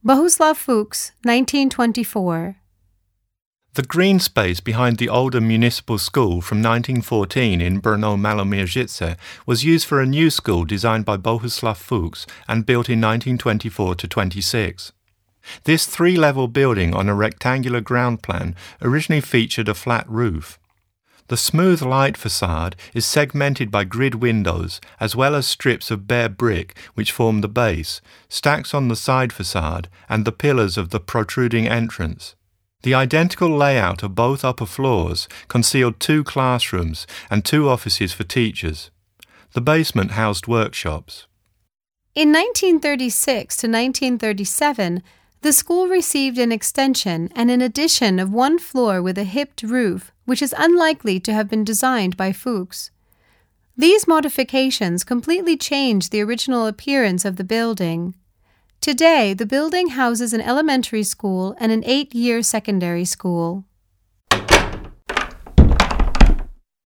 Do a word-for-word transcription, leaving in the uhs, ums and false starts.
Bohuslav Fuchs, nineteen twenty-four. The green space behind the older municipal school from nineteen fourteen in Brno-Malomirzice was used for a new school designed by Bohuslav Fuchs and built in nineteen twenty-four to twenty-six. This three-level building on a rectangular ground plan originally featured a flat roof. The smooth light facade is segmented by grid windows as well as strips of bare brick which form the base, stacks on the side facade and the pillars of the protruding entrance. The identical layout of both upper floors concealed two classrooms and two offices for teachers. The basement housed workshops. In nineteen thirty-six to nineteen thirty-seven, the school received an extension and an addition of one floor with a hipped roof, which is unlikely to have been designed by Fuchs. These modifications completely changed the original appearance of the building. Today, the building houses an elementary school and an eight-year secondary school.